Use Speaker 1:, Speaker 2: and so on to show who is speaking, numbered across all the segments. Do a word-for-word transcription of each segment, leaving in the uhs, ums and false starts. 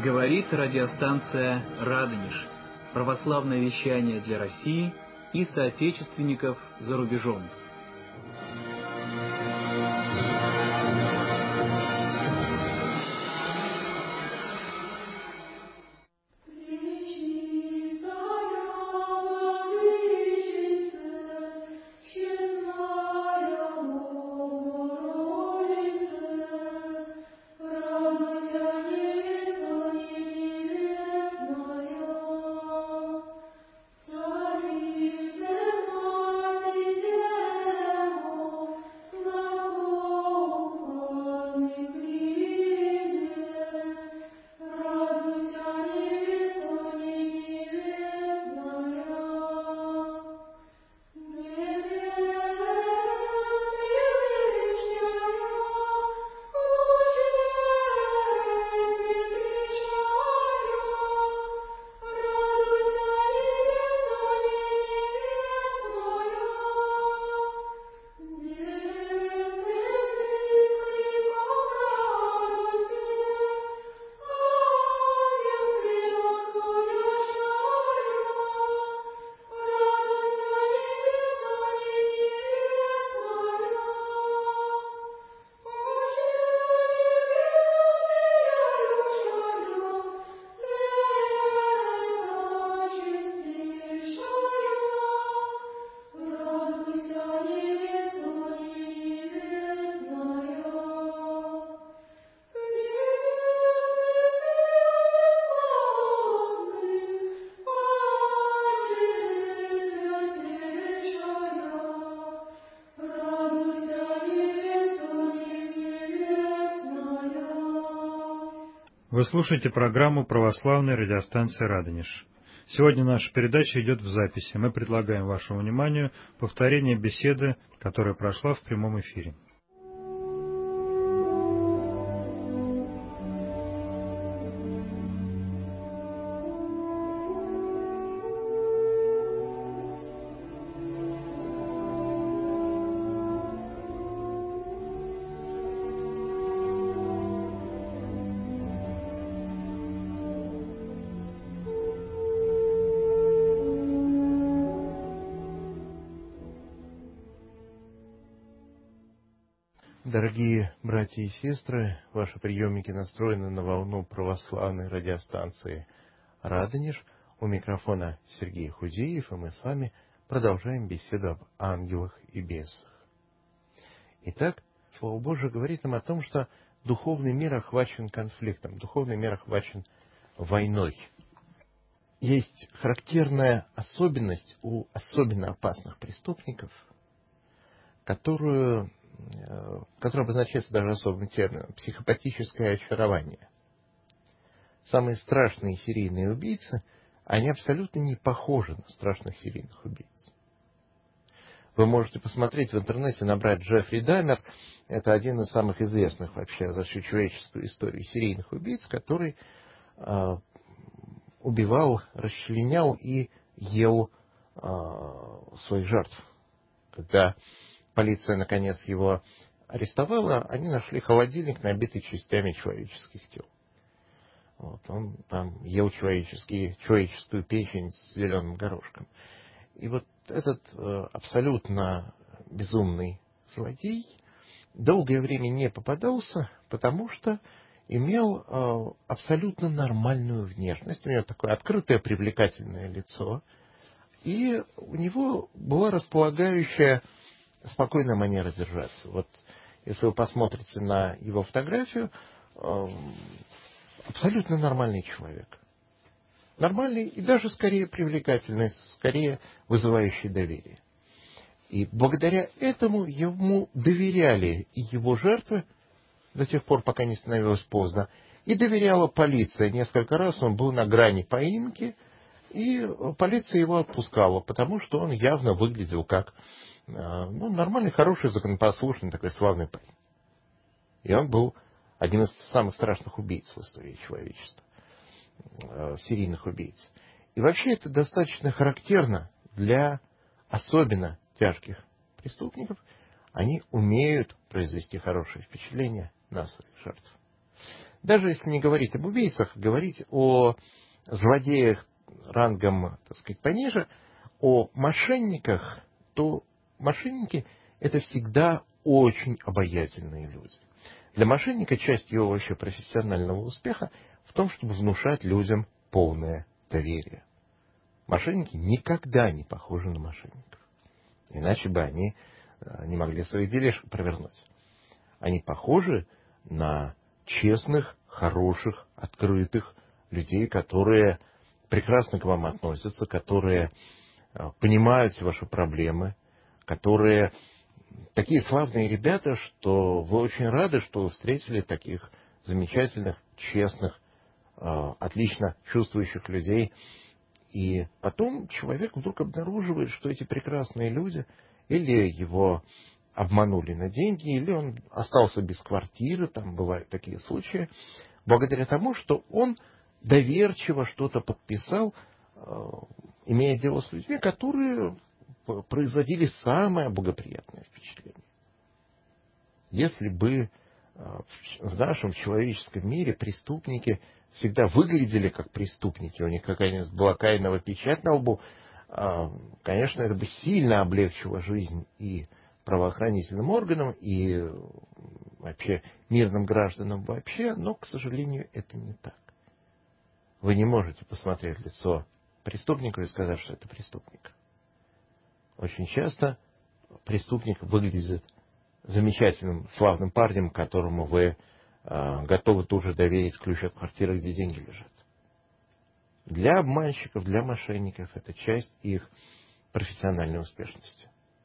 Speaker 1: Говорит радиостанция «Радонеж». Православное вещание для России и соотечественников за рубежом.
Speaker 2: Вы слушаете программу православной радиостанции «Радонеж». Сегодня наша передача идет в записи. Мы предлагаем вашему вниманию повторение беседы, которая прошла в прямом эфире.
Speaker 3: Дорогие братья и сестры, ваши приемники настроены на волну православной радиостанции «Радонеж». У микрофона Сергей Худеев, и мы с вами продолжаем беседу об ангелах и бесах. Итак, Слово Божие говорит нам о том, что духовный мир охвачен конфликтом, духовный мир охвачен войной. Есть характерная особенность у особенно опасных преступников, которую которое обозначается даже особым термином — психопатическое очарование. Самые страшные серийные убийцы, они абсолютно не похожи на страшных серийных убийц. Вы можете посмотреть в интернете, набрать Джеффри Даммер. Это один из самых известных вообще за всю человеческую историю серийных убийц, который э, убивал, расчленял и ел э, своих жертв. Когда полиция, наконец, его арестовала, они нашли холодильник, набитый частями человеческих тел. Вот, он там ел человеческие, человеческую печень с зеленым горошком. И вот этот э, абсолютно безумный злодей долгое время не попадался, потому что имел э, абсолютно нормальную внешность. У него такое открытое, привлекательное лицо. И у него была располагающая спокойная манера держаться. Вот если вы посмотрите на его фотографию, э, абсолютно нормальный человек. Нормальный и даже скорее привлекательный, скорее вызывающий доверие. И благодаря этому ему доверяли и его жертвы до тех пор, пока не становилось поздно, и доверяла полиция. Несколько раз он был на грани поимки, и полиция его отпускала, потому что он явно выглядел как ну, нормальный, хороший, законопослушный, такой славный парень. И он был одним из самых страшных убийц в истории человечества, серийных убийц. И вообще это достаточно характерно для особенно тяжких преступников. Они умеют произвести хорошее впечатление на своих жертв. Даже если не говорить об убийцах, говорить о злодеях рангом, так сказать, пониже, о мошенниках, то мошенники — это всегда очень обаятельные люди. Для мошенника часть его вообще профессионального успеха в том, чтобы внушать людям полное доверие. Мошенники никогда не похожи на мошенников. Иначе бы они не могли своих делишек провернуть. Они похожи на честных, хороших, открытых людей, которые прекрасно к вам относятся, которые понимают все ваши проблемы, которые такие славные ребята, что вы очень рады, что встретили таких замечательных, честных, отлично чувствующих людей. И потом человек вдруг обнаруживает, что эти прекрасные люди или его обманули на деньги, или он остался без квартиры, там бывают такие случаи, благодаря тому, что он доверчиво что-то подписал, имея дело с людьми, которые производили самое благоприятное впечатление. Если бы в нашем человеческом мире преступники всегда выглядели как преступники, у них какая-нибудь была каинова печать на лбу, конечно, это бы сильно облегчило жизнь и правоохранительным органам, и вообще мирным гражданам вообще, но, к сожалению, это не так. Вы не можете посмотреть в лицо преступника и сказать, что это преступник. Очень часто преступник выглядит замечательным, славным парнем, которому вы э, готовы тут же доверить ключ от квартиры, где деньги лежат. Для обманщиков, для мошенников это часть их профессиональной успешности.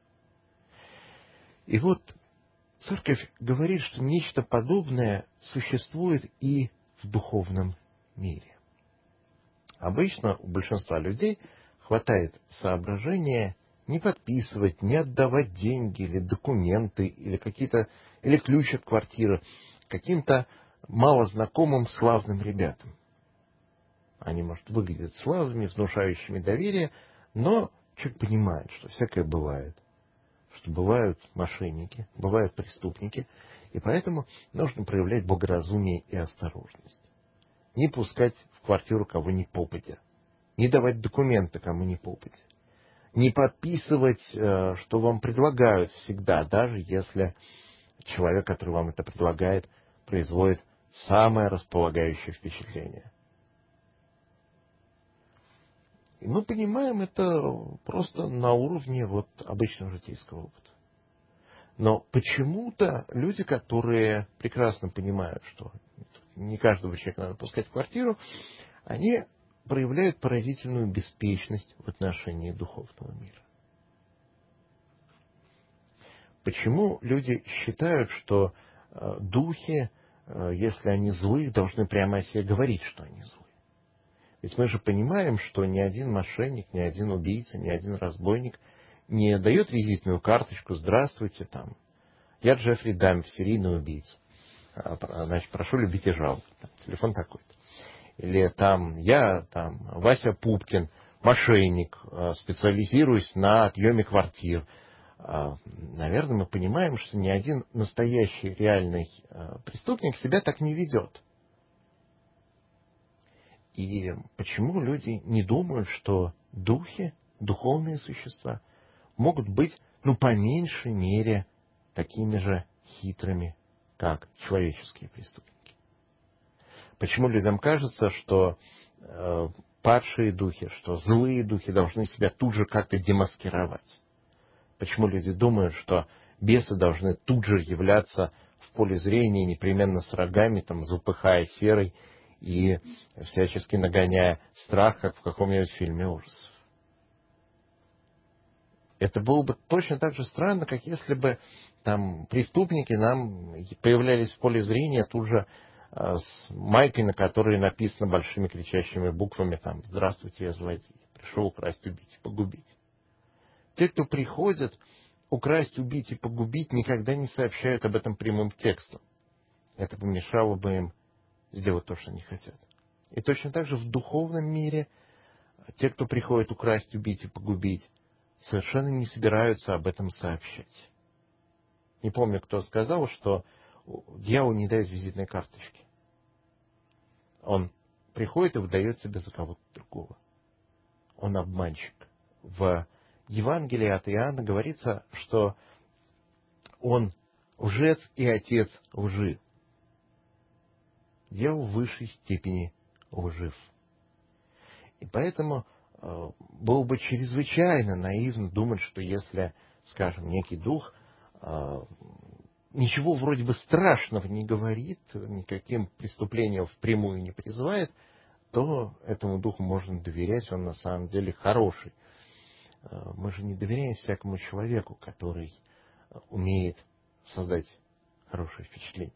Speaker 3: И вот церковь говорит, что нечто подобное существует и в духовном мире. Обычно у большинства людей хватает соображения не подписывать, не отдавать деньги или документы, или какие-то, или ключ от квартиры каким-то малознакомым славным ребятам. Они, может, выглядят славными, внушающими доверие, но человек понимает, что всякое бывает, что бывают мошенники, бывают преступники, и поэтому нужно проявлять благоразумие и осторожность. Не пускать в квартиру кого ни попадя, не давать документы кому ни попадя, не подписывать, что вам предлагают всегда, даже если человек, который вам это предлагает, производит самое располагающее впечатление. И мы понимаем это просто на уровне вот обычного житейского опыта. Но почему-то люди, которые прекрасно понимают, что не каждого человека надо пускать в квартиру, они проявляют поразительную беспечность в отношении духовного мира. Почему люди считают, что э, духи, э, если они злые, должны прямо о себе говорить, что они злые? Ведь мы же понимаем, что ни один мошенник, ни один убийца, ни один разбойник не дает визитную карточку «Здравствуйте, там, я Джеффри Дамп, серийный убийца. Значит, прошу любить и жаловать. Телефон такой-то». Или там я, там, Вася Пупкин, мошенник, специализируюсь на отъеме квартир. Наверное, мы понимаем, что ни один настоящий реальный преступник себя так не ведет. И почему люди не думают, что духи, духовные существа, могут быть, ну, по меньшей мере, такими же хитрыми, как человеческие преступники? Почему людям кажется, что э, падшие духи, что злые духи должны себя тут же как-то демаскировать? Почему люди думают, что бесы должны тут же являться в поле зрения, непременно с рогами, там, запыхая серой и всячески нагоняя страх, как в каком-нибудь фильме ужасов? Это было бы точно так же странно, как если бы там преступники нам появлялись в поле зрения тут же с майкой, на которой написано большими кричащими буквами там «Здравствуйте, я злодей, пришел украсть, убить и погубить». Те, кто приходят украсть, убить и погубить, никогда не сообщают об этом прямым текстом. Это помешало бы им сделать то, что они хотят. И точно так же в духовном мире те, кто приходит украсть, убить и погубить, совершенно не собираются об этом сообщать. Не помню, кто сказал, что дьявол не дает визитной карточки. Он приходит и выдает себя за кого-то другого. Он обманщик. В Евангелии от Иоанна говорится, что он лжец и отец лжи. Дьявол в высшей степени лжив. И поэтому э, было бы чрезвычайно наивно думать, что если, скажем, некий дух э, ничего вроде бы страшного не говорит, никаким преступлением впрямую не призывает, то этому духу можно доверять, он на самом деле хороший. Э, мы же не доверяем всякому человеку, который умеет создать хорошее впечатление.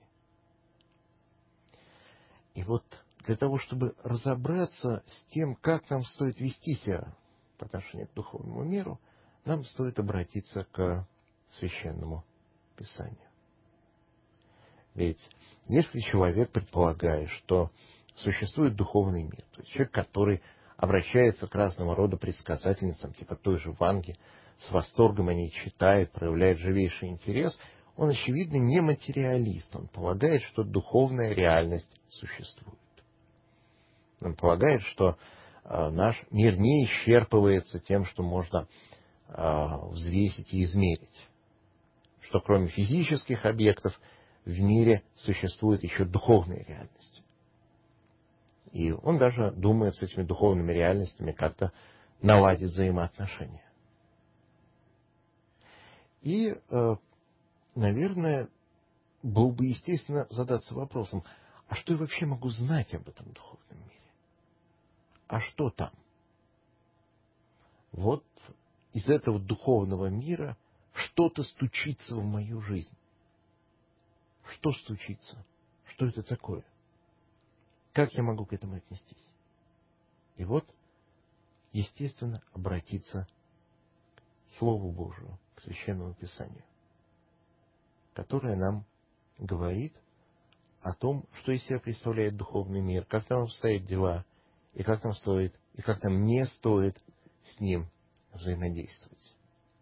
Speaker 3: И вот для того, чтобы разобраться с тем, как нам стоит вести себя по отношению к духовному миру, нам стоит обратиться к Священному Писанию. Ведь если человек предполагает, что существует духовный мир, то есть человек, который обращается к разного рода предсказательницам, типа той же Ванги, с восторгом они читают, проявляют живейший интерес, он, очевидно, не материалист. Он полагает, что духовная реальность существует. Он полагает, что э, наш мир не исчерпывается тем, что можно э, взвесить и измерить. Что кроме физических объектов в мире существует еще духовная реальность. И он даже думает с этими духовными реальностями как-то наладить взаимоотношения. И, э, наверное, было бы естественно задаться вопросом, а что я вообще могу знать об этом духовном мире? А что там? Вот из этого духовного мира что-то стучится в мою жизнь. Что стучится? Что это такое? Как я могу к этому отнестись? И вот, естественно, обратиться к Слову Божию, к Священному Писанию, которое нам говорит о том, что из себя представляет духовный мир, как там обстоят дела, и как нам стоит, и как нам не стоит с ним взаимодействовать.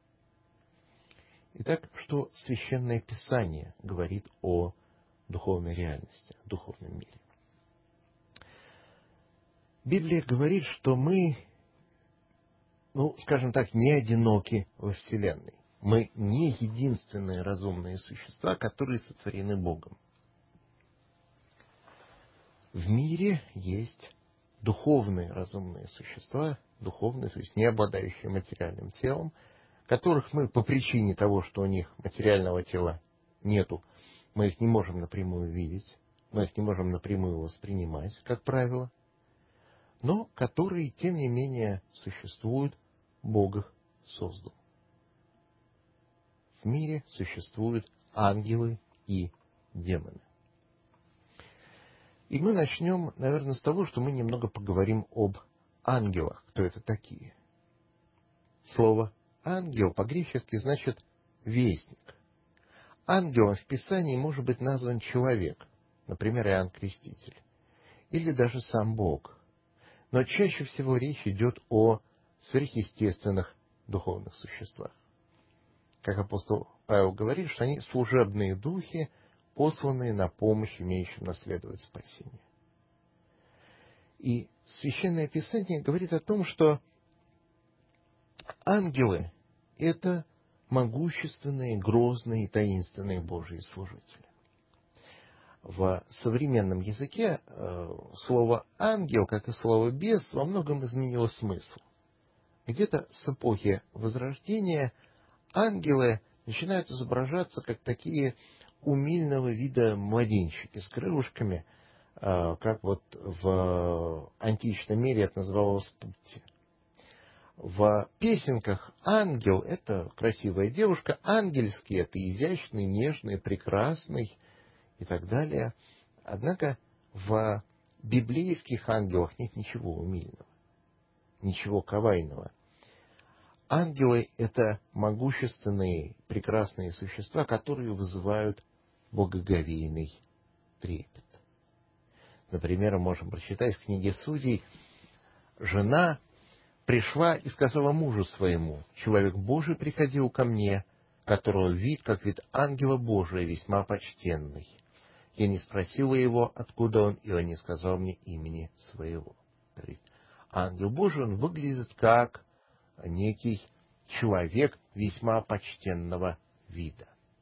Speaker 3: Итак, что Священное Писание говорит о духовной реальности, о духовном мире? Библия говорит, что мы, ну, скажем так, не одиноки во Вселенной. Мы не единственные разумные существа, которые сотворены Богом. В мире есть духовные разумные существа, духовные, то есть не обладающие материальным телом, которых мы по причине того, что у них материального тела нету, мы их не можем напрямую видеть, мы их не можем напрямую воспринимать, как правило, но которые, тем не менее, существуют, Бог их создал. В мире существуют ангелы и демоны. И мы начнем, наверное, с того, что мы немного поговорим об ангелах. Кто это такие? Слово «ангел» по-гречески значит «вестник». Ангелом в Писании может быть назван человек, например, Иоанн Креститель, или даже сам Бог. Но чаще всего речь идет о сверхъестественных духовных существах. Как апостол Павел говорит, что они служебные духи, посланные на помощь имеющим наследовать спасение. И Священное Писание говорит о том, что ангелы — это могущественные, грозные и таинственные Божьи служители. В современном языке э, слово «ангел», как и слово «бес», во многом изменило смысл. Где-то с эпохи Возрождения ангелы начинают изображаться как такие умильного вида младенчики с крылышками, э, как вот в античном мире это называлось путти. В песенках ангел — это красивая девушка, ангельский — это изящный, нежный, прекрасный и так далее. Однако в библейских ангелах нет ничего умильного, ничего кавайного. Ангелы — это могущественные, прекрасные существа, которые вызывают благоговейный трепет. Например, мы можем прочитать в книге Судей: «Жена пришла и сказала мужу своему: человек Божий приходил ко мне, которого вид, как вид ангела Божия, весьма почтенный. Я не спросила его, откуда он, и он не сказал мне имени своего. То есть ангел Божий, он выглядит как некий человек весьма почтенного вида.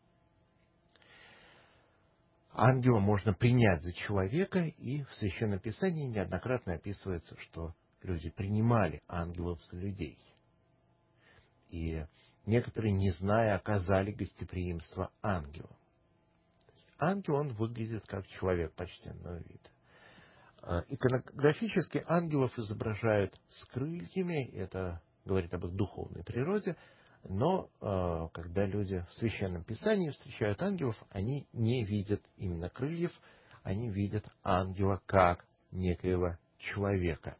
Speaker 3: Ангела можно принять за человека, и в Священном Писании неоднократно описывается, что люди принимали ангелов за людей. И некоторые, не зная, оказали гостеприимство ангелу. То есть ангел, он выглядит как человек почтенного вида. Иконографически ангелов изображают с крыльями, это говорит об их духовной природе, но э, когда люди в Священном Писании встречают ангелов, они не видят именно крыльев, они видят ангела как некоего человека.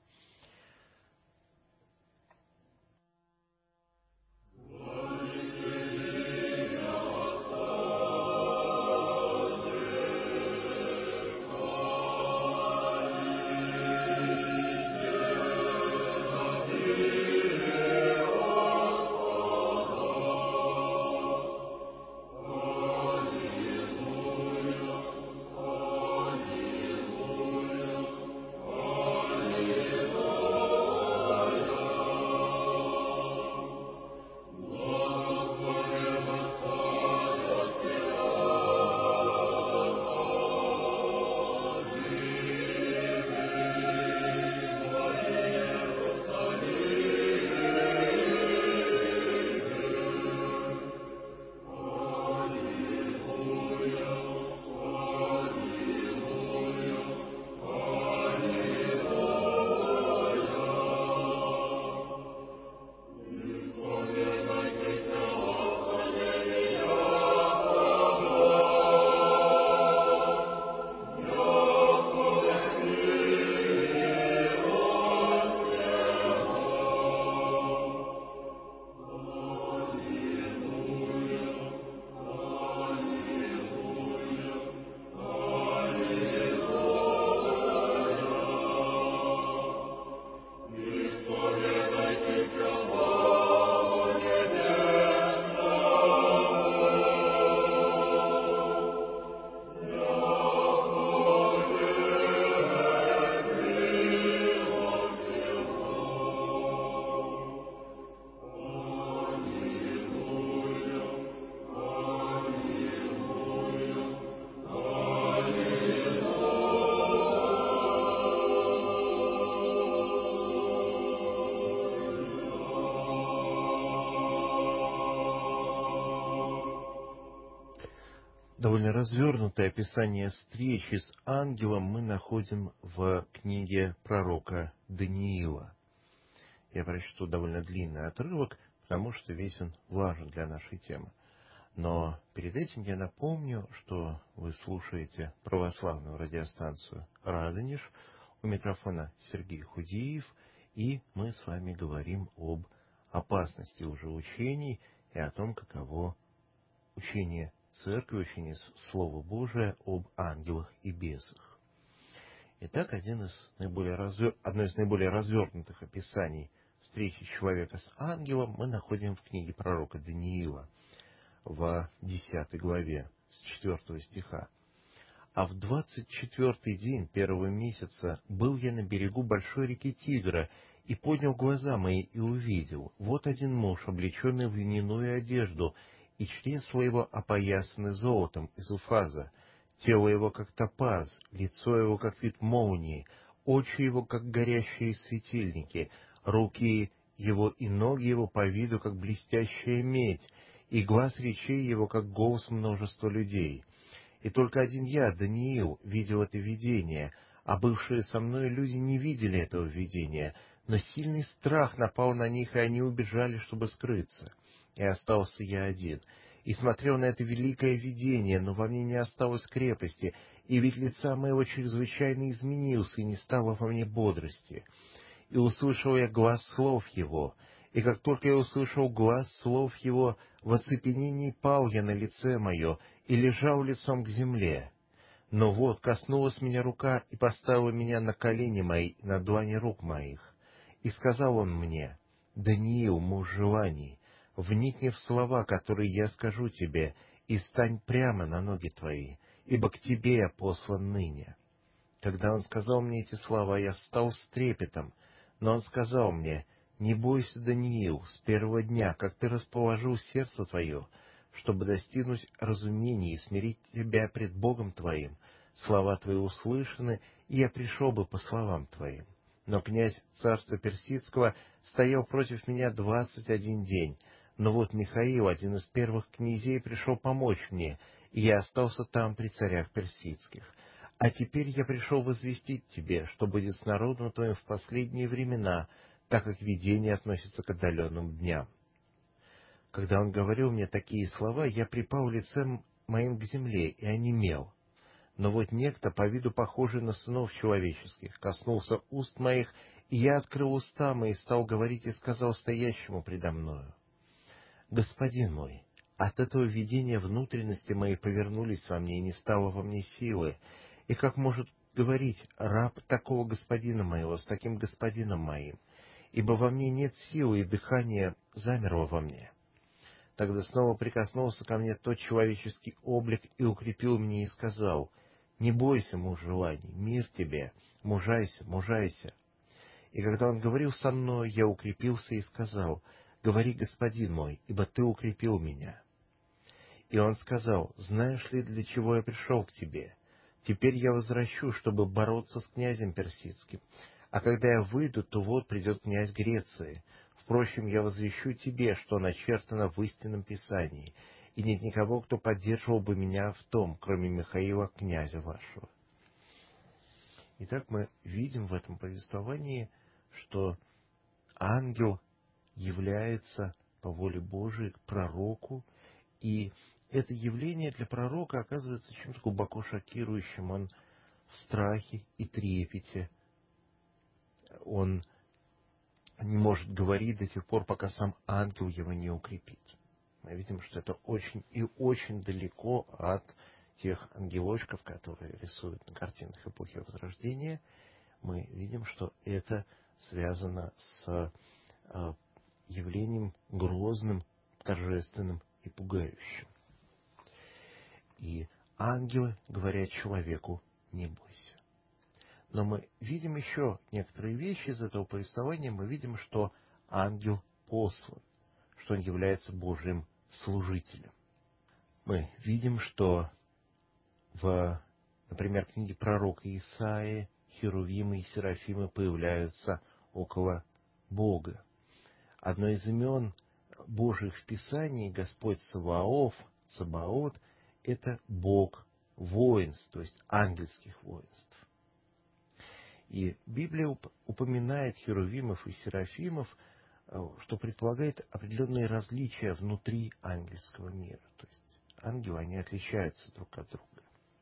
Speaker 3: Довольно развернутое описание встречи с ангелом мы находим в книге пророка Даниила. Я прочту довольно длинный отрывок, потому что весь он важен для нашей темы. Но перед этим я напомню, что вы слушаете православную радиостанцию «Радонеж». У микрофона Сергей Худеев, и мы с вами говорим об опасности лжеучений и о том, каково учение Церкви, учение Слова Божия об ангелах и бесах. Итак, один из наиболее развер... одно из наиболее развернутых описаний встречи человека с ангелом мы находим в книге пророка Даниила в десятой главе с четвертого стиха. «А в двадцать четвертый день первого месяца был я на берегу большой реки Тигра, и поднял глаза мои и увидел, вот один муж, облеченный в льняную одежду, и чресла его опоясаны золотом из уфаза, тело его как топаз, лицо его как вид молнии, очи его как горящие светильники, руки его и ноги его по виду как блестящая медь, и глаз речей его как голос множества людей. И только один я, Даниил, видел это видение, а бывшие со мной люди не видели этого видения, но сильный страх напал на них, и они убежали, чтобы скрыться. И остался я один, и смотрел на это великое видение, но во мне не осталось крепости, и вид лица моего чрезвычайно изменился, и не стало во мне бодрости. И услышал я глас слов его, и как только я услышал глас слов его, в оцепенении пал я на лице мое, и лежал лицом к земле. Но вот коснулась меня рука, и поставила меня на колени мои, на длани рук моих. И сказал он мне: «Даниил, муж желаний, вникни в слова, которые я скажу тебе, и стань прямо на ноги твои, ибо к тебе я послан ныне». Когда он сказал мне эти слова, я встал с трепетом, но он сказал мне: «Не бойся, Даниил, с первого дня, как ты расположил сердце твое, чтобы достигнуть разумения и смирить тебя пред Богом твоим, слова твои услышаны, и я пришел бы по словам твоим. Но князь царства персидского стоял против меня двадцать один день, но вот Михаил, один из первых князей, пришел помочь мне, и я остался там при царях персидских. А теперь я пришел возвестить тебе, что будет с народом твоим в последние времена, так как видение относится к отдаленным дням». Когда он говорил мне такие слова, я припал лицем моим к земле и онемел. Но вот некто, по виду похожий на сынов человеческих, коснулся уст моих, и я открыл уста мои, стал говорить и сказал стоящему предо мною: «Господин мой, от этого видения внутренности мои повернулись во мне, и не стало во мне силы. И как может говорить раб такого господина моего с таким господином моим? Ибо во мне нет силы, и дыхание замерло во мне». Тогда снова прикоснулся ко мне тот человеческий облик и укрепил меня и сказал: «Не бойся, муж желаний, мир тебе, мужайся, мужайся». И когда он говорил со мной, я укрепился и сказал: «Говори, господин мой, ибо ты укрепил меня». И он сказал: «Знаешь ли, для чего я пришел к тебе? Теперь я возвращу, чтобы бороться с князем персидским. А когда я выйду, то вот придет князь Греции. Впрочем, я возвещу тебе, что начертано в истинном Писании, и нет никого, кто поддерживал бы меня в том, кроме Михаила, князя вашего». Итак, мы видим в этом повествовании, что ангел является по воле Божией к пророку, и это явление для пророка оказывается чем-то глубоко шокирующим. Он в страхе и трепете. Он не может говорить до тех пор, пока сам ангел его не укрепит. Мы видим, что это очень и очень далеко от тех ангелочков, которые рисуют на картинах эпохи Возрождения. Мы видим, что это связано с э, явлением грозным, торжественным и пугающим. И ангелы говорят человеку: «Не бойся». Но мы видим еще некоторые вещи из этого повествования. Мы видим, что ангел послан, что он является Божьим служителем. Мы видим, что в, например, книге пророка Исаии херувимы и серафимы появляются около Бога. Одно из имен Божьих в Писании, Господь Саваоф, Цабаот, это Бог воинств, то есть ангельских воинств. И Библия упоминает херувимов и серафимов, что предполагает определенные различия внутри ангельского мира. То есть ангелы, они отличаются друг от друга.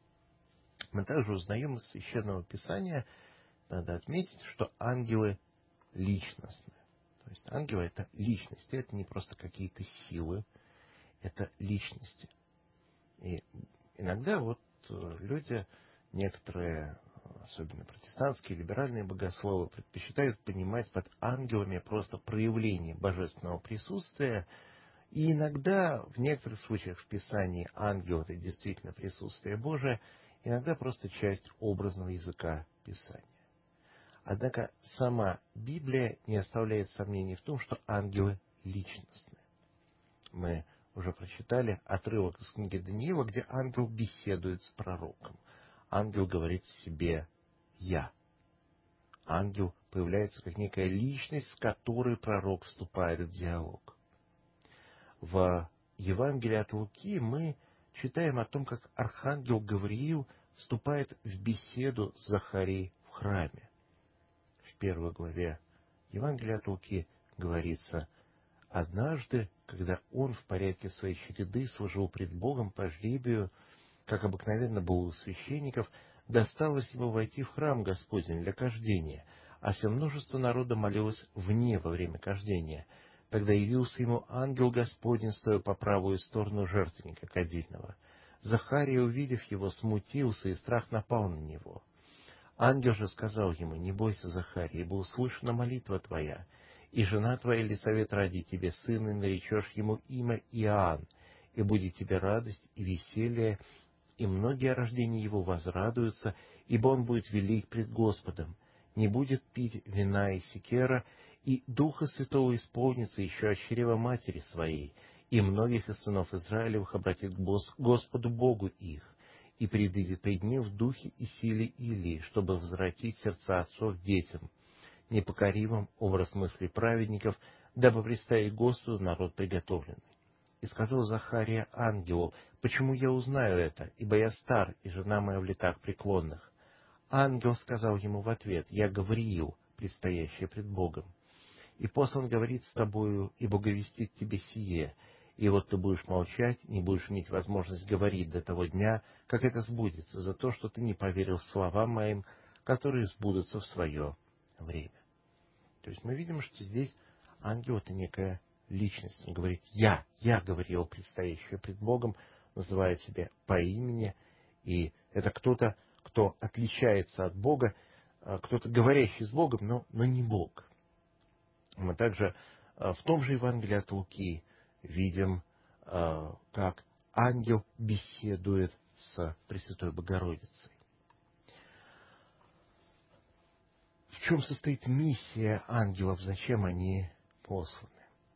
Speaker 3: Мы также узнаем из Священного Писания, надо отметить, что ангелы личностные. То есть ангелы — это личности, это не просто какие-то силы, это личности. И иногда вот люди, некоторые, особенно протестантские, либеральные богословы, предпочитают понимать под ангелами просто проявление божественного присутствия. И иногда, в некоторых случаях в Писании, ангел — это действительно присутствие Божие, иногда просто часть образного языка Писания. Однако сама Библия не оставляет сомнений в том, что ангелы личностны. Мы уже прочитали отрывок из книги Даниила, где ангел беседует с пророком. Ангел говорит в себе «Я». Ангел появляется как некая личность, с которой пророк вступает в диалог. В Евангелии от Луки мы читаем о том, как архангел Гавриил вступает в беседу с Захарией в храме. В первой главе Евангелия от Луки говорится: «Однажды, когда он в порядке своей череды служил пред Богом по жребию, как обыкновенно было у священников, досталось ему войти в храм Господень для кождения, а все множество народа молилось вне во время кождения. Тогда явился ему ангел Господень, стоя по правую сторону жертвенника кадильного. Захария, увидев его, смутился, и страх напал на него. Ангел же сказал ему: не бойся, Захария, ибо услышана молитва твоя, и жена твоя Елисавет родит тебе сына, и наречешь ему имя Иоанн, и будет тебе радость и веселье, и многие о рождении его возрадуются, ибо он будет велик пред Господом, не будет пить вина и секера, и Духа Святого исполнится еще от чрева матери своей, и многих из сынов Израилевых обратит к Господу Богу их, и предыдет пред ним в духе и силе Илии, чтобы возвратить сердца отцов детям, непокоривым образ мыслей праведников, дабы представить Господу народ приготовленный. И сказал Захария ангелу: почему я узнаю это, ибо я стар, и жена моя в летах преклонных? Ангел сказал ему в ответ: я Гавриил, предстоящий пред Богом. И послан говорит с тобою, и боговестит тебе сие, и вот ты будешь молчать, не будешь иметь возможность говорить до того дня, как это сбудется, за то, что ты не поверил словам моим, которые сбудутся в свое время. То есть мы видим, что здесь ангел — это некая личность. Он говорит: я, я Гавриил, предстоящий пред Богом, называет себя по имени, и это кто-то, кто отличается от Бога, кто-то говорящий с Богом, но, но не Бог. Мы также в том же Евангелии от Луки видим, как ангел беседует с Пресвятой Богородицей. В чем состоит миссия ангелов, зачем они посланы?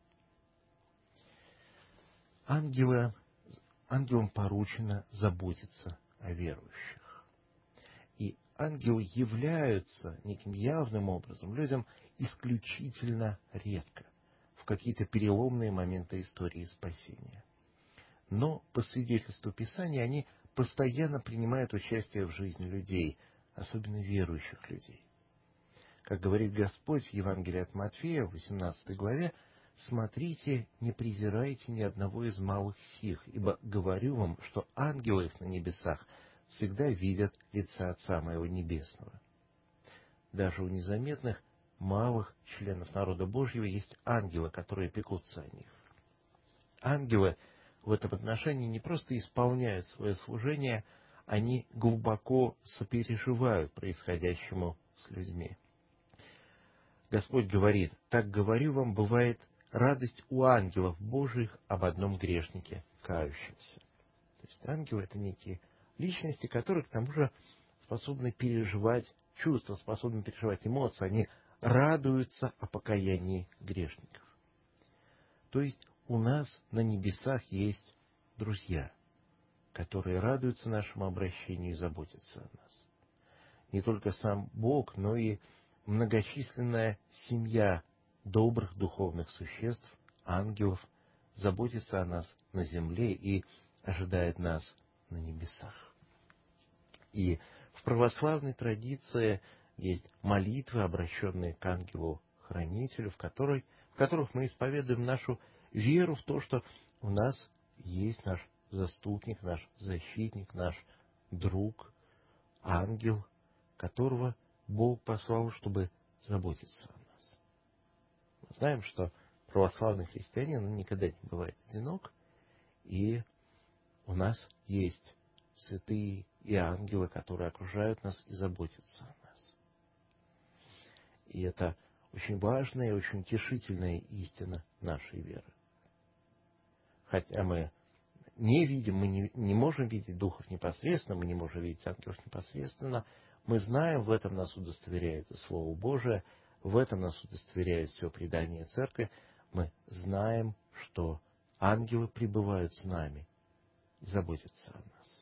Speaker 3: Ангелы, ангелам поручено заботиться о верующих. И ангелы являются неким явным образом людям исключительно редко, в какие-то переломные моменты истории спасения. Но, по свидетельству Писания, они постоянно принимают участие в жизни людей, особенно верующих людей. Как говорит Господь в Евангелии от Матфея, в восемнадцатой главе: «Смотрите, не презирайте ни одного из малых сих, ибо говорю вам, что ангелы их на небесах всегда видят лица Отца моего Небесного». Даже у незаметных, малых членов народа Божьего есть ангелы, которые пекутся о них. Ангелы в этом отношении не просто исполняют свое служение, они глубоко сопереживают происходящему с людьми. Господь говорит: «Так говорю вам, бывает радость у ангелов Божьих об одном грешнике, кающемся». То есть ангелы — это некие личности, которые к тому же способны переживать чувства, способны переживать эмоции. Они радуются о покаянии грешников. То есть у нас на небесах есть друзья, которые радуются нашему обращению и заботятся о нас. Не только сам Бог, но и многочисленная семья добрых духовных существ, ангелов, заботится о нас на земле и ожидает нас на небесах. И в православной традиции есть молитвы, обращенные к ангелу-хранителю, в, которой, в которых мы исповедуем нашу веру в то, что у нас есть наш заступник, наш защитник, наш друг, ангел, которого Бог послал, чтобы заботиться о нас. Мы знаем, что православный христианин никогда не бывает одинок, и у нас есть святые и ангелы, которые окружают нас и заботятся о нас. И это очень важная и очень утешительная истина нашей веры. Хотя мы не видим, мы не, не можем видеть духов непосредственно, мы не можем видеть ангелов непосредственно, мы знаем, в этом нас удостоверяет и Слово Божие, в этом нас удостоверяет все предание Церкви, мы знаем, что ангелы пребывают с нами и заботятся о нас.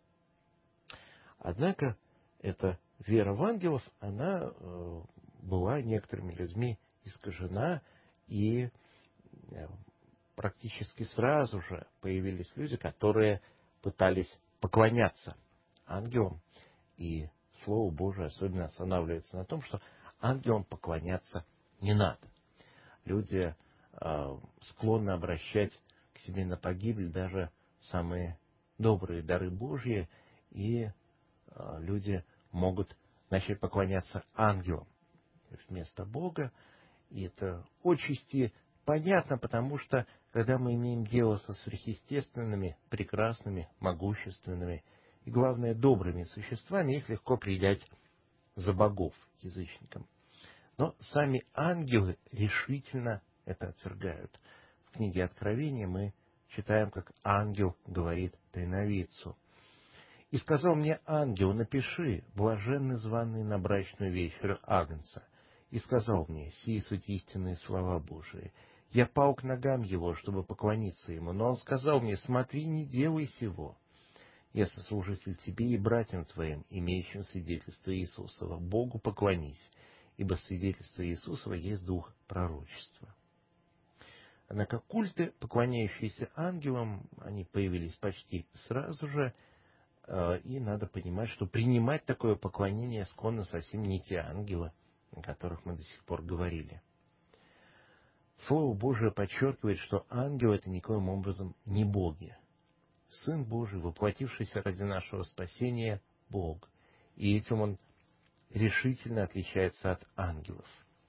Speaker 3: Однако эта вера в ангелов, она э, была некоторыми людьми искажена, и э, практически сразу же появились люди, которые пытались поклоняться ангелам, и Слово Божие особенно останавливается на том, что ангелам поклоняться не надо. Люди э, склонны обращать к себе на погибель даже самые добрые дары Божьи, и э, люди могут начать поклоняться ангелам вместо Бога. И это отчасти понятно, потому что когда мы имеем дело со сверхъестественными, прекрасными, могущественными и, главное, добрыми существами, их легко принять за богов язычникам. Но сами ангелы решительно это отвергают. В книге Откровения мы читаем, как ангел говорит тайновидцу: И сказал мне ангел: напиши: блаженны званые на брачную вечерю Агнца. И сказал мне: сии суть истинные слова Божии. Я пал к ногам его, чтобы поклониться ему, но он сказал мне: смотри, не делай сего. Я сослужитель тебе и братьям твоим, имеющим свидетельство Иисусова. Богу поклонись, ибо свидетельство Иисусова есть дух пророчества. Однако культы, поклоняющиеся ангелам, они появились почти сразу же, и надо понимать, что принимать такое поклонение склонны совсем не те ангелы, о которых мы до сих пор говорили. Слово Божие подчеркивает, что ангелы — это никоим образом не боги. Сын Божий, воплотившийся ради нашего спасения, — Бог, и этим он решительно отличается от ангелов.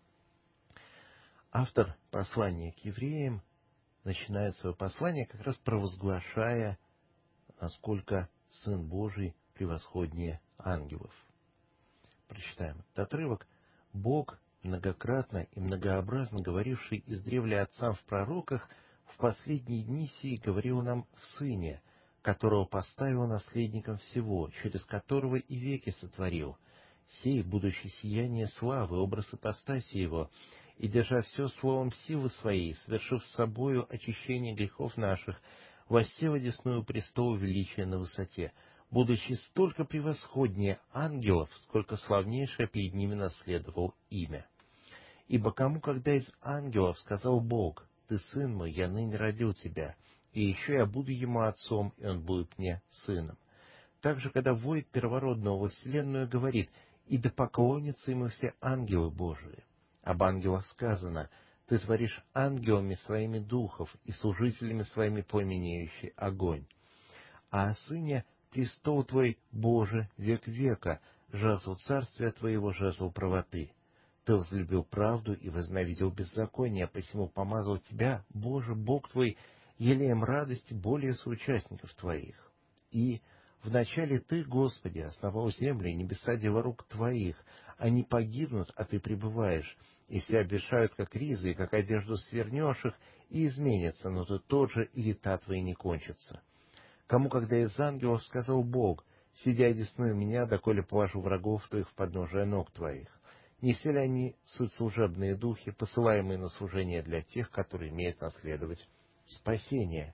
Speaker 3: Автор послания к евреям начинает свое послание, как раз провозглашая, насколько Сын Божий превосходнее ангелов. Прочитаем этот отрывок. «Бог, многократно и многообразно говоривший издревле отцам в пророках, в последние дни сии говорил нам в Сыне, которого поставил наследником всего, через которого и веки сотворил, сей, будучи сияние славы, образ ипостаси его, и, держа все словом силы своей, совершив с собою очищение грехов наших, воссел одесную престолу величия на высоте, будучи столько превосходнее ангелов, сколько славнейшее перед ними наследовал имя. Ибо кому, когда из ангелов сказал Бог: ты сын мой, я ныне родил тебя, и еще я буду ему отцом, и он будет мне сыном. Также, когда воит первородного во вселенную, говорит: и да поклонятся ему все ангелы Божии. Об ангелах сказано: ты творишь ангелами своими духов и служителями своими пламенеющий огонь. А о сыне: престол твой, Боже, век века, жезл царствия твоего, жезл правоты. Ты возлюбил правду и возненавидел беззаконие, посему помазал тебя, Боже, Бог твой, елеем радости более соучастников твоих. И вначале ты, Господи, основал землю и небеса дело рук твоих. Они погибнут, а ты пребываешь, и все обветшают, как ризы, и как одежду свернешь их, и изменятся, но ты тот же, и лета твои не кончатся. Кому, когда из ангелов сказал Бог: сидя одесную меня, доколе положу врагов твоих в подножие ног твоих? Не все ли они суть служебные духи, посылаемые на служение для тех, которые имеют наследовать спасение?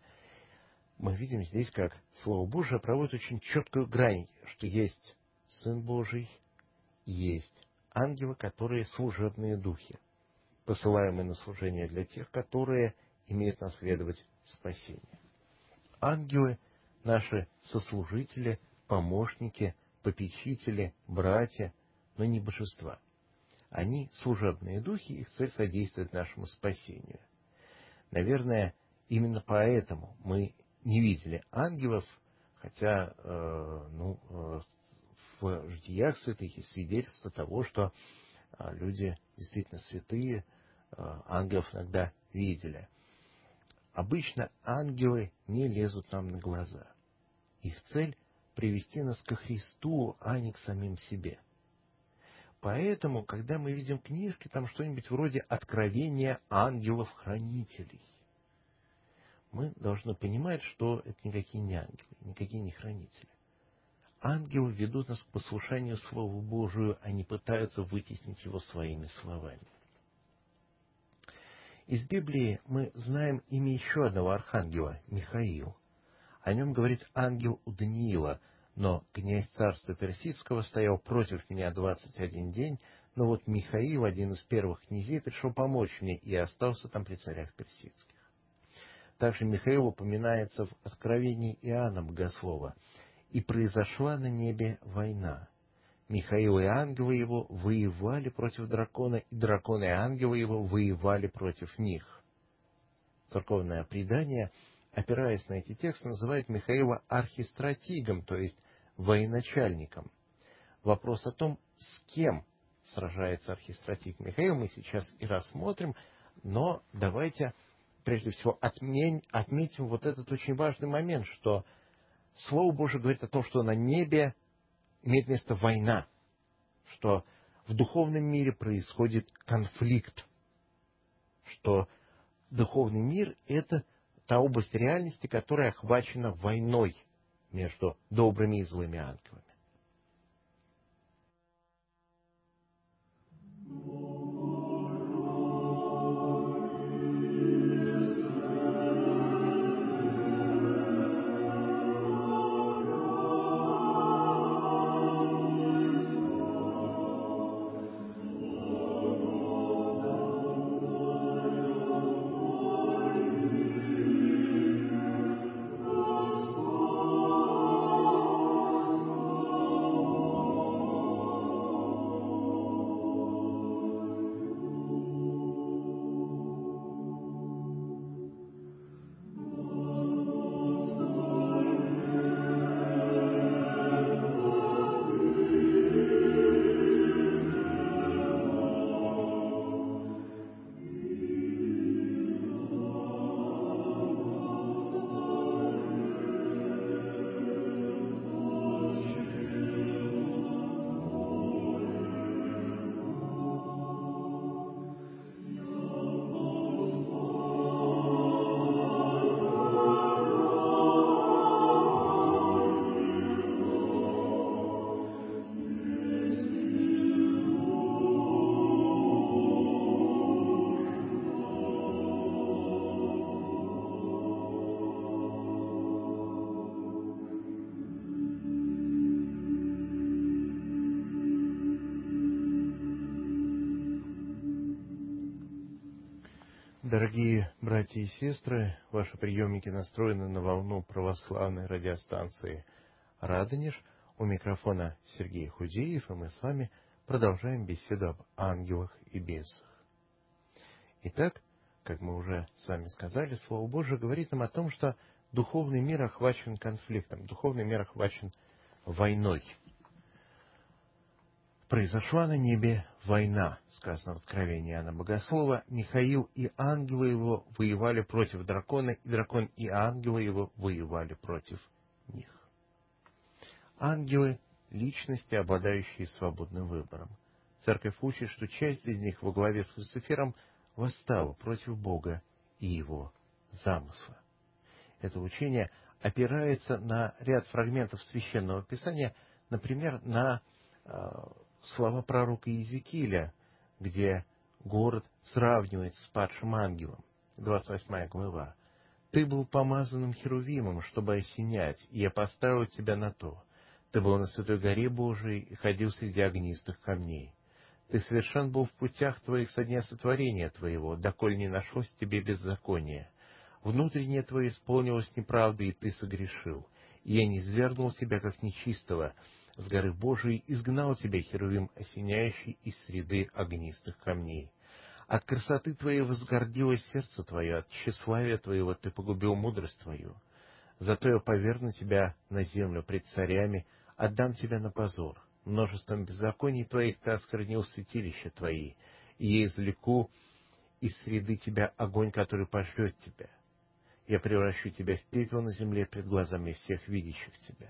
Speaker 3: Мы видим здесь, как Слово Божие проводит очень четкую грань, что есть Сын Божий, есть ангелы, которые служебные духи, посылаемые на служение для тех, которые имеют наследовать спасение. Ангелы — наши сослужители, помощники, попечители, братья, но не божества. Они служебные духи, их цель — содействовать нашему спасению. Наверное, именно поэтому мы не видели ангелов, хотя э, ну, э, в житиях святых есть свидетельство того, что э, люди действительно святые, э, ангелов иногда видели. Обычно ангелы не лезут нам на глаза. Их цель — привести нас ко Христу, а не к самим себе. Поэтому, когда мы видим книжки, там что-нибудь вроде «Откровения ангелов-хранителей», мы должны понимать, что это никакие не ангелы, никакие не хранители. Ангелы ведут нас к послушанию Слову Божию, а не пытаются вытеснить его своими словами. Из Библии мы знаем имя еще одного архангела — Михаил. О нем говорит ангел у Даниила: но князь царства персидского стоял против меня двадцать один день, но вот Михаил, один из первых князей, пришел помочь мне и остался там при царях персидских. Также Михаил упоминается в Откровении Иоанна Богослова: и произошла на небе война. Михаил и ангелы его воевали против дракона, и дракон и ангелы его воевали против них. Церковное предание, опираясь на эти тексты, называет Михаила архистратигом, то есть военачальником. Вопрос о том, с кем сражается архистратиг Михаил, мы сейчас и рассмотрим, но давайте прежде всего отмень, отметим вот этот очень важный момент, что Слово Божие говорит о том, что на небе имеет место война, что в духовном мире происходит конфликт, что духовный мир — это та область реальности, которая охвачена войной между добрыми и злыми ангелами. Дорогие братья и сестры, ваши приемники настроены на волну православной радиостанции «Радонеж». У микрофона Сергей Худеев, и мы с вами продолжаем беседу об ангелах и бесах. Итак, как мы уже с вами сказали, Слово Божие говорит нам о том, что духовный мир охвачен конфликтом, духовный мир охвачен войной. Произошла на небе война, сказано в Откровении Иоанна Богослова. Михаил и ангелы его воевали против дракона, и дракон и ангелы его воевали против них. Ангелы — личности, обладающие свободным выбором. Церковь учит, что часть из них во главе с Люцифером восстала против Бога и его замысла. Это учение опирается на ряд фрагментов Священного Писания, например, на э, слова пророка Иезекииля, где город сравнивается с падшим ангелом. двадцать восьмая глава. «Ты был помазанным херувимом, чтобы осенять, и я поставил тебя на то. Ты был на святой горе Божией и ходил среди огнистых камней. Ты совершен был в путях твоих со дня сотворения твоего, доколе не нашлось тебе беззакония. Внутреннее твое исполнилось неправдой, и ты согрешил. И я низвергнул тебя, как нечистого, с горы Божией, изгнал тебя, херувим осеняющий, из среды огнистых камней. От красоты твоей возгордилось сердце твое, от тщеславия твоего ты погубил мудрость твою. Зато я поверну тебя на землю пред царями, отдам тебя на позор. Множеством беззаконий твоих ты осквернил святилища твои, и я извлеку из среды тебя огонь, который пожрет тебя. Я превращу тебя в пепел на земле пред глазами всех видящих тебя».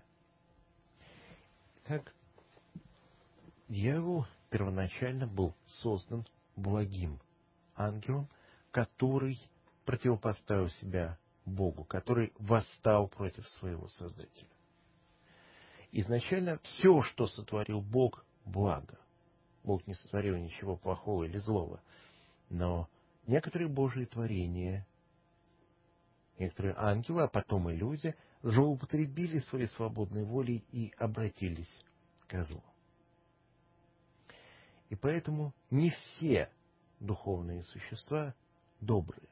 Speaker 3: Итак, дьявол первоначально был создан благим ангелом, который противопоставил себя Богу, который восстал против своего Создателя. Изначально все, что сотворил Бог, благо. Бог не сотворил ничего плохого или злого. Но некоторые Божьи творения, некоторые ангелы, а потом и люди, злоупотребили своей свободной волей и обратились ко злу. И поэтому не все духовные существа добрые.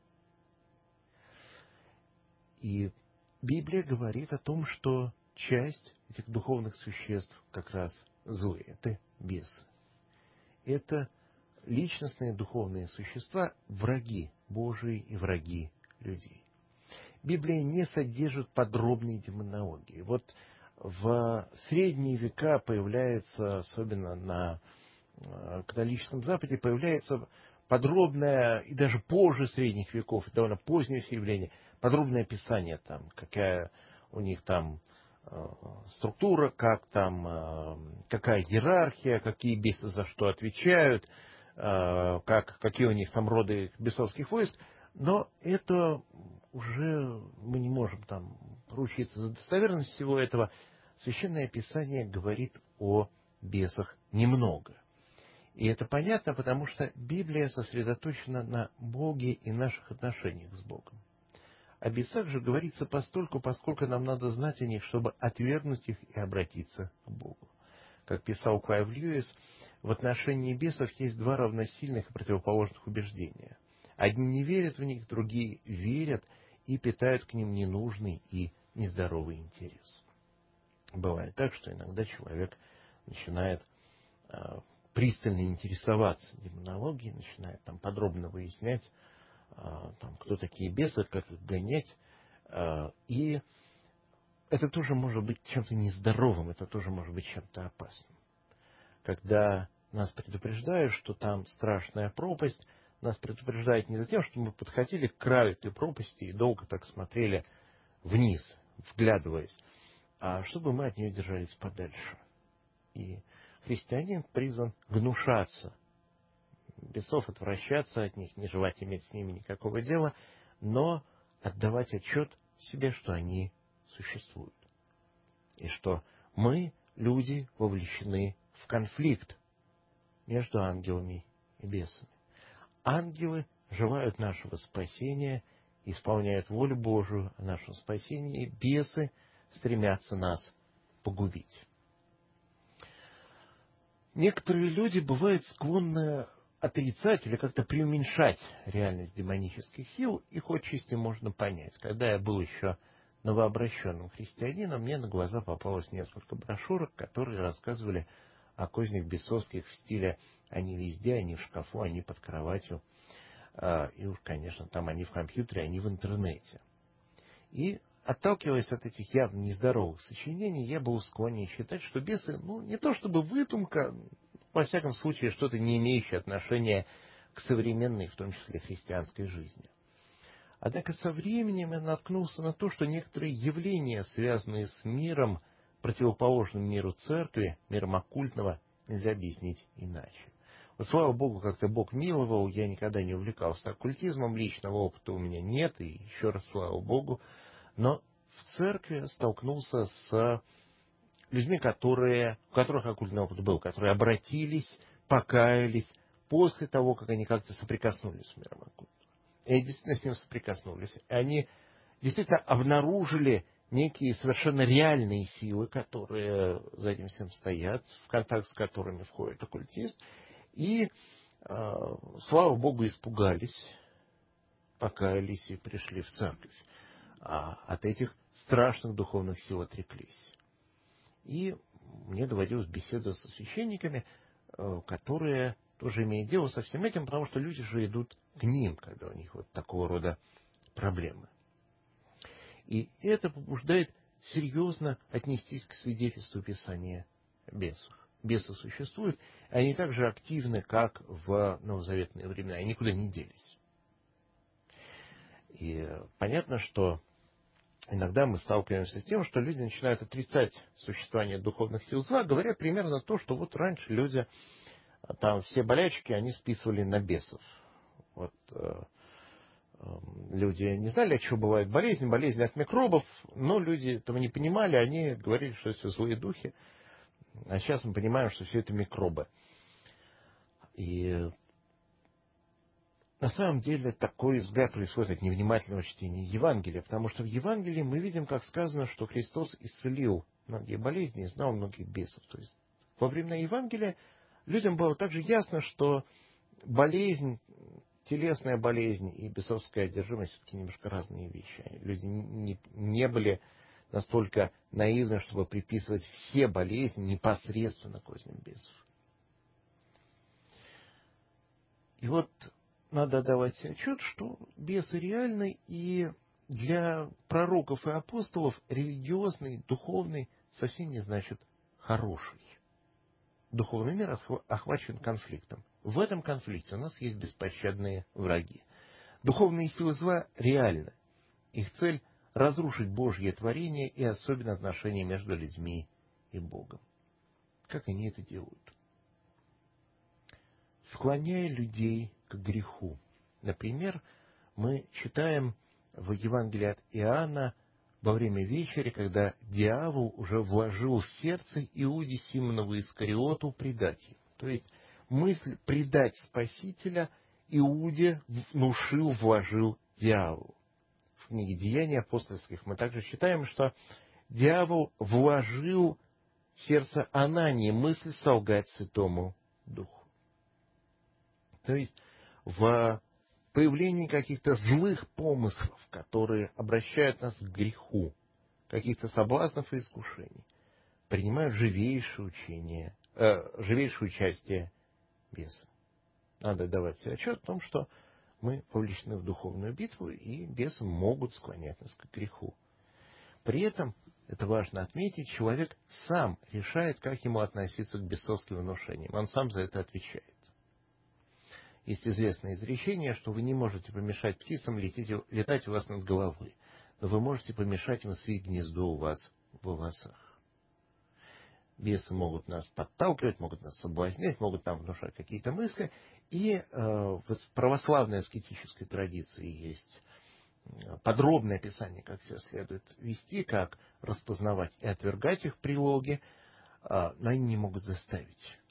Speaker 3: И Библия говорит о том, что часть этих духовных существ как раз злые. Это бесы. Это личностные духовные существа, враги Божии и враги людей. Библия не содержит подробной демонологии. Вот в средние века появляется, особенно на католическом Западе, появляется подробное, и даже позже средних веков, довольно позднее явление, подробное описание, там, какая у них там э, структура, как там, э, какая иерархия, какие бесы за что отвечают, э, как, какие у них там роды бесовских войск. Но это уже мы не можем там ручиться за достоверность всего этого, Священное Писание говорит о бесах немного. И это понятно, потому что Библия сосредоточена на Боге и наших отношениях с Богом. О бесах же говорится постольку, поскольку нам надо знать о них, чтобы отвергнуть их и обратиться к Богу. Как писал Клайв Льюис, в отношении бесов есть два равносильных и противоположных убеждения. Одни не верят в них, другие верят и питают к ним ненужный и нездоровый интерес. Бывает так, что иногда человек начинает э, пристально интересоваться демонологией, начинает там подробно выяснять, э, там, кто такие бесы, как их гонять. Э, и это тоже может быть чем-то нездоровым, это тоже может быть чем-то опасным. Когда нас предупреждают, что там страшная пропасть, нас предупреждают не за тем, что мы подходили к краю этой пропасти и долго так смотрели вниз, вглядываясь, а чтобы мы от нее держались подальше. И христианин призван гнушаться бесов, отвращаться от них, не желать иметь с ними никакого дела, но отдавать отчет себе, что они существуют. И что мы, люди, вовлечены в конфликт между ангелами и бесами. Ангелы желают нашего спасения, исполняют волю Божию о нашем спасении, бесы стремятся нас погубить. Некоторые люди бывают склонны отрицать или как-то преуменьшать реальность демонических сил, их отчасти можно понять. Когда я был еще новообращенным христианином, мне на глаза попалось несколько брошюрок, которые рассказывали о кознях бесовских в стиле «они везде, они в шкафу, они под кроватью». И уж, конечно, там они в компьютере, они в интернете. И, отталкиваясь от этих явно нездоровых сочинений, я был склонен считать, что бесы, ну, не то чтобы выдумка, во всяком случае, что-то не имеющее отношения к современной, в том числе христианской жизни. Однако со временем я наткнулся на то, что некоторые явления, связанные с миром, противоположным миру церкви, миром оккультного, нельзя объяснить иначе. Вот, слава Богу, как-то Бог миловал, я никогда не увлекался оккультизмом, личного опыта у меня нет, и еще раз слава Богу. Но в церкви столкнулся с людьми, которые, у которых оккультный опыт был, которые обратились, покаялись после того, как они как-то соприкоснулись с миром оккультным. И они действительно с ним соприкоснулись. И они действительно обнаружили некие совершенно реальные силы, которые за этим всем стоят, в контакт с которыми входит оккультист. И, э, слава Богу, испугались, покаялись и пришли в церковь. А от этих страшных духовных сил отреклись. И мне доводилось беседовать со священниками, э, которые тоже имеют дело со всем этим, потому что люди же идут к ним, когда у них вот такого рода проблемы. И это побуждает серьезно отнестись к свидетельству Писания о бесах. Бесы существуют, и они так же активны, как в новозаветные времена, и никуда не делись. И понятно, что иногда мы сталкиваемся с тем, что люди начинают отрицать существование духовных сил зла, говоря примерно то, что вот раньше люди, там все болячки, они списывали на бесов. Вот э, э, люди не знали, от чего бывает болезнь, болезнь от микробов, но люди этого не понимали, они говорили, что это все злые духи. А сейчас мы понимаем, что все это микробы. И на самом деле такой взгляд происходит от невнимательного чтения Евангелия, потому что в Евангелии мы видим, как сказано, что Христос исцелил многие болезни и знал многих бесов. То есть во времена Евангелия людям было также ясно, что болезнь, телесная болезнь и бесовская одержимость все-таки немножко разные вещи. Люди не, не были настолько наивны, чтобы приписывать все болезни непосредственно козням бесов. И вот надо отдавать себе отчет, что бесы реальны, и для пророков и апостолов религиозный, духовный совсем не значит хороший. Духовный мир охвачен конфликтом. В этом конфликте у нас есть беспощадные враги. Духовные силы зла реальны. Их цель — разрушить Божье творение и особенно отношения между людьми и Богом. Как они это делают? Склоняя людей к греху. Например, мы читаем в Евангелии от Иоанна во время вечери, когда дьявол уже вложил в сердце Иуде Симонову Искариоту предать его. То есть мысль предать Спасителя Иуде внушил, вложил дьявол. В книге «Деяний апостольских» мы также читаем, что дьявол вложил в сердце Анании мысль солгать Святому Духу. То есть в появлении каких-то злых помыслов, которые обращают нас к греху, каких-то соблазнов и искушений, принимают живейшее учение, э, живейшее участие бесы. Надо давать себе отчет о том, что мы вовлечены в духовную битву, и бесы могут склонять нас к греху. При этом, это важно отметить, человек сам решает, как ему относиться к бесовским внушениям. Он сам за это отвечает. Есть известное изречение, что вы не можете помешать птицам лететь, летать у вас над головой, но вы можете помешать им свить гнездо у вас в волосах. Бесы могут нас подталкивать, могут нас соблазнять, могут нам внушать какие-то мысли. И э, в православной аскетической традиции есть подробное описание, как себя следует вести, как распознавать и отвергать их прилоги, э, но они не могут заставить.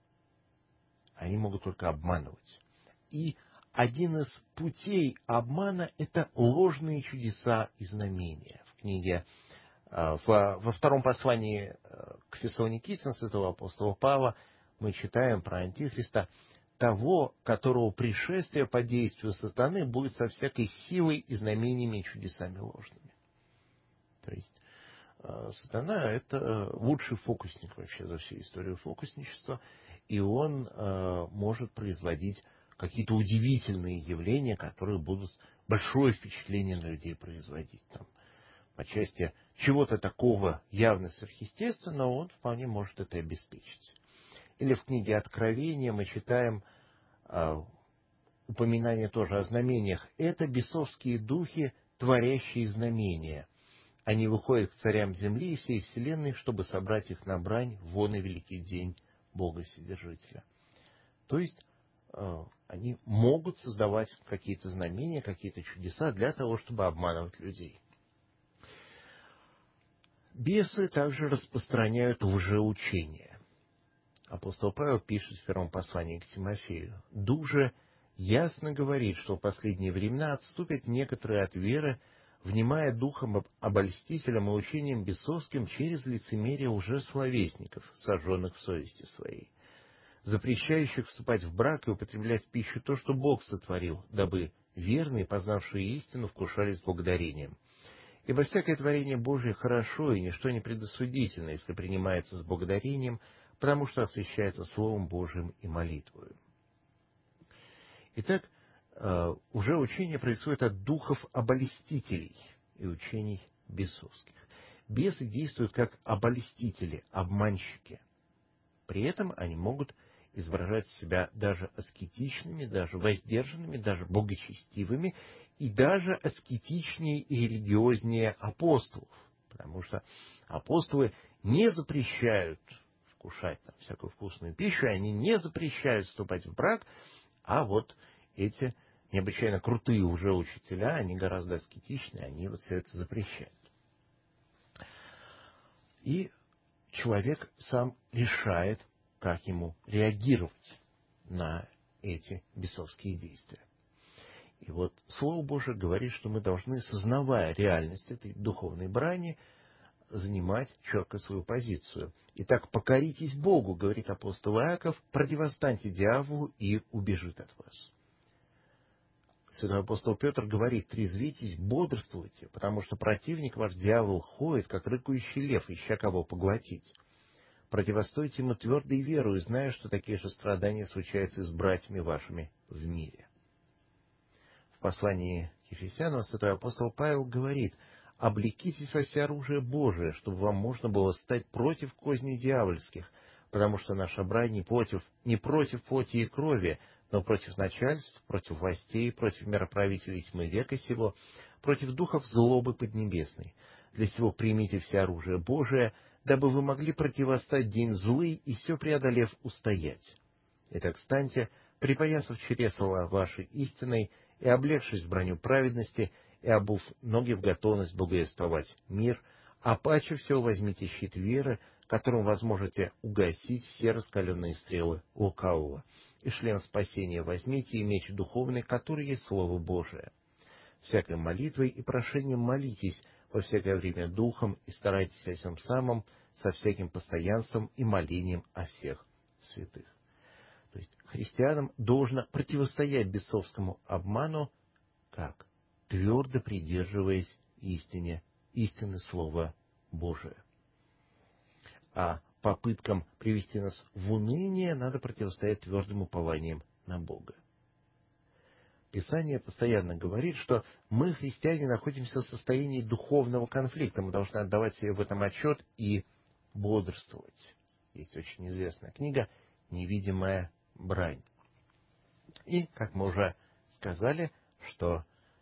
Speaker 3: Они могут только обманывать. И один из путей обмана — это ложные чудеса и знамения. В книге, во, во втором послании к Фессалоникийцам святого апостола Павла мы читаем про Антихриста, того, которого пришествие по действию сатаны будет со всякой силой и знамениями и чудесами ложными. То есть сатана — это лучший фокусник вообще за всю историю фокусничества, и он э, может производить какие-то удивительные явления, которые будут большое впечатление на людей производить. Там, по части чего-то такого явно сверхъестественного, он вполне может это обеспечить. Или в книге Откровения мы читаем э, упоминание тоже о знамениях. Это бесовские духи, творящие знамения. Они выходят к царям земли и всей вселенной, чтобы собрать их на брань в он и великий день Бога Вседержителя. То есть э, они могут создавать какие-то знамения, какие-то чудеса для того, чтобы обманывать людей. Бесы также распространяют лжеучение. Апостол Павел пишет в первом послании к Тимофею: «Дух же ясно говорит, что в последние времена отступят некоторые от веры, внимая духом обольстителям и учением бесовским через лицемерие лжесловесников, сожженных в совести своей, запрещающих вступать в брак и употреблять в пищу то, что Бог сотворил, дабы верные, познавшие истину, вкушали с благодарением. Ибо всякое творение Божие хорошо, и ничто не предосудительно, если принимается с благодарением, потому что освящается Словом Божиим и молитвою». Итак, уже учение происходит от духов обольстителей и учений бесовских. Бесы действуют как обольстители, обманщики. При этом они могут изображать себя даже аскетичными, даже воздержанными, даже богочестивыми и даже аскетичнее и религиознее апостолов. Потому что апостолы не запрещают вкушать там всякую вкусную пищу, они не запрещают вступать в брак, а вот эти необычайно крутые уже учителя, они гораздо аскетичнее, они вот все это запрещают. И человек сам решает, как ему реагировать на эти бесовские действия. И вот Слово Божие говорит, что мы должны, сознавая реальность этой духовной брани, занимать четко свою позицию. Итак, покоритесь Богу, говорит апостол Иаков, противостаньте дьяволу, и убежит от вас. Святой апостол Петр говорит: трезвитесь, бодрствуйте, потому что противник ваш дьявол ходит, как рыкающий лев, ища кого поглотить. Противостойте ему твердой верою, зная, что такие же страдания случаются и с братьями вашими в мире. В послании к Ефесянам святой апостол Павел говорит: облекитесь во всеоружие Божие, чтобы вам можно было стать против козней дьявольских, потому что наша брань не против, не против плоти и крови, но против начальств, против властей, против мироправителей тьмы века сего, против духов злобы поднебесной. Для сего примите все оружие Божие, дабы вы могли противостать день злый и все преодолев устоять. Итак, станьте, припоясав чресла вашей истиной и облегшись в броню праведности, и обув ноги в готовность благовествовать мир, а паче всего возьмите щит веры, которым возможете угасить все раскаленные стрелы лукавого, и шлем спасения возьмите, и меч духовный, который есть Слово Божие. Всякой молитвой и прошением молитесь во всякое время духом, и старайтесь о всем самом со всяким постоянством и молением о всех святых. То есть христианам должно противостоять бесовскому обману, как? Твердо придерживаясь истине, истины Слова Божия. А попыткам привести нас в уныние надо противостоять твердым упованием на Бога. Писание постоянно говорит, что мы, христиане, находимся в состоянии духовного конфликта. Мы должны отдавать себе в этом отчет и бодрствовать. Есть очень известная книга «Невидимая брань». И, как мы уже сказали, что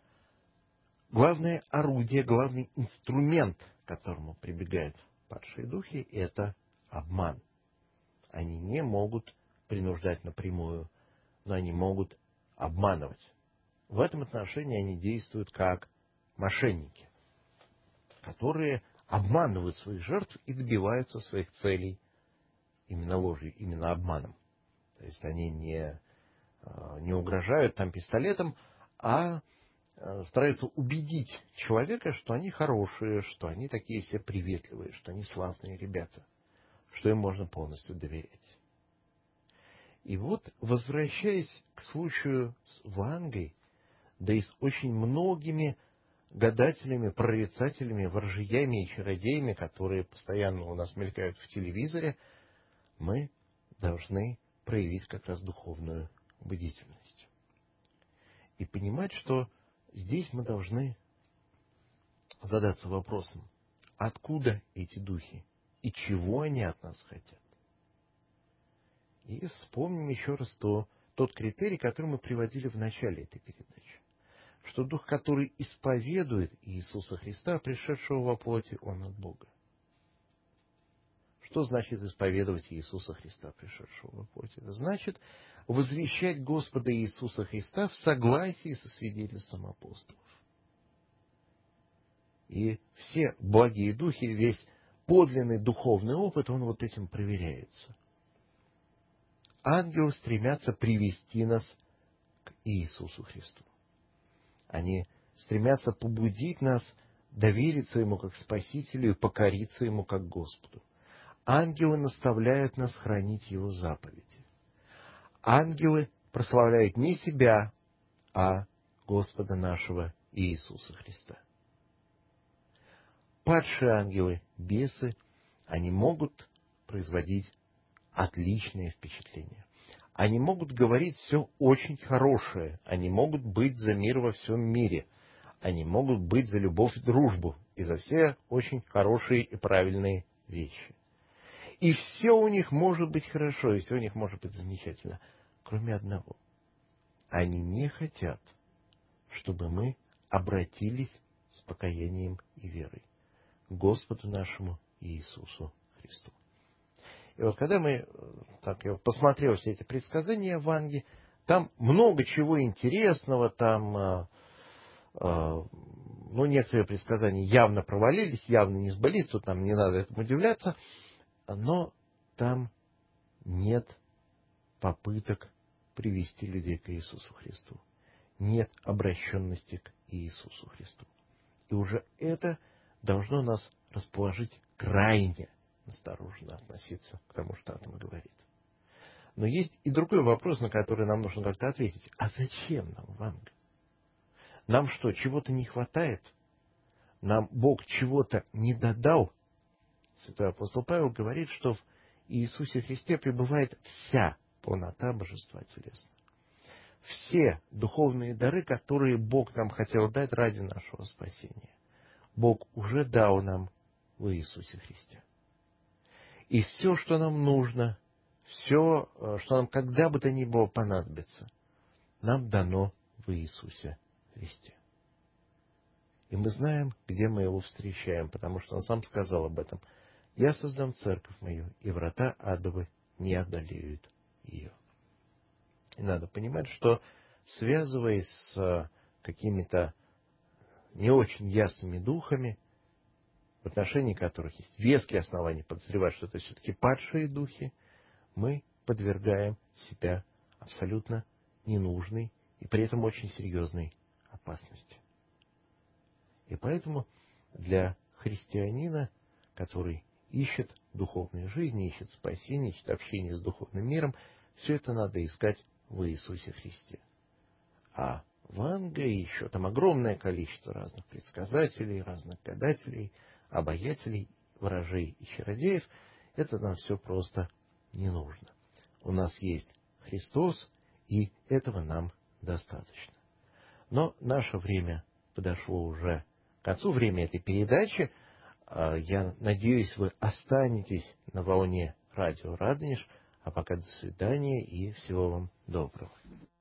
Speaker 3: главное орудие, главный инструмент, к которому прибегают падшие духи, это обман. Они не могут принуждать напрямую, но они могут обманывать. В этом отношении они действуют как мошенники, которые обманывают своих жертв и добиваются своих целей именно ложью, именно обманом. То есть они не, не угрожают там пистолетом, а стараются убедить человека, что они хорошие, что они такие все приветливые, что они славные ребята, что им можно полностью доверять. И вот, возвращаясь к случаю с Вангой, да и с очень многими гадателями, прорицателями, ворожьями и чародеями, которые постоянно у нас мелькают в телевизоре, мы должны проявить как раз духовную бдительность. И понимать, что здесь мы должны задаться вопросом, откуда эти духи и чего они от нас хотят. И вспомним еще раз то, тот критерий, который мы приводили в начале этой передачи. Что дух, который исповедует Иисуса Христа, пришедшего во плоти, он от Бога. Что значит исповедовать Иисуса Христа, пришедшего во плоти? Это значит возвещать Господа Иисуса Христа в согласии со свидетельством апостолов. И все благие духи, весь подлинный духовный опыт, он вот этим проверяется. Ангелы стремятся привести нас к Иисусу Христу. Они стремятся побудить нас довериться Ему как Спасителю и покориться Ему как Господу. Ангелы наставляют нас хранить Его заповеди. Ангелы прославляют не себя, а Господа нашего Иисуса Христа. Падшие ангелы, бесы, они могут производить отличные впечатления. Они могут говорить все очень хорошее. Они могут быть за мир во всем мире. Они могут быть за любовь и дружбу. И за все очень хорошие и правильные вещи. И все у них может быть хорошо, и все у них может быть замечательно. Кроме одного. Они не хотят, чтобы мы обратились с покаянием и верой к Господу нашему Иисусу Христу. И вот когда мы, так я посмотрел все эти предсказания в Ванге, там много чего интересного, там, э, э, ну, некоторые предсказания явно провалились, явно не сбылись, тут нам не надо этому удивляться, но там нет попыток привести людей к Иисусу Христу. Нет обращенности к Иисусу Христу. И уже это должно нас расположить крайне осторожно относиться к тому, что Атом говорит. Но есть и другой вопрос, на который нам нужно как-то ответить. А зачем нам Ванга? Нам что, чего-то не хватает? Нам Бог чего-то не додал? Святой апостол Павел говорит, что в Иисусе Христе пребывает вся полнота божества телесного. Все духовные дары, которые Бог нам хотел дать ради нашего спасения, Бог уже дал нам в Иисусе Христе. И все, что нам нужно, все, что нам когда бы то ни было понадобится, нам дано в Иисусе Христе. И мы знаем, где мы Его встречаем, потому что Он сам сказал об этом. «Я создам церковь мою, и врата адовы не одолеют ее». И надо понимать, что, связываясь с какими-то не очень ясными духами, в отношении которых есть веские основания подозревать, что это все-таки падшие духи, мы подвергаем себя абсолютно ненужной и при этом очень серьезной опасности. И поэтому для христианина, который ищет духовной жизни, ищет спасения, ищет общения с духовным миром, все это надо искать в Иисусе Христе. А Ванга и еще там огромное количество разных предсказателей, разных гадателей, обаятелей, ворожей и чародеев, это нам все просто не нужно. У нас есть Христос, и этого нам достаточно. Но наше время подошло уже к концу, время этой передачи. Я надеюсь, вы останетесь на волне радио Радонеж. А пока до свидания и всего вам доброго.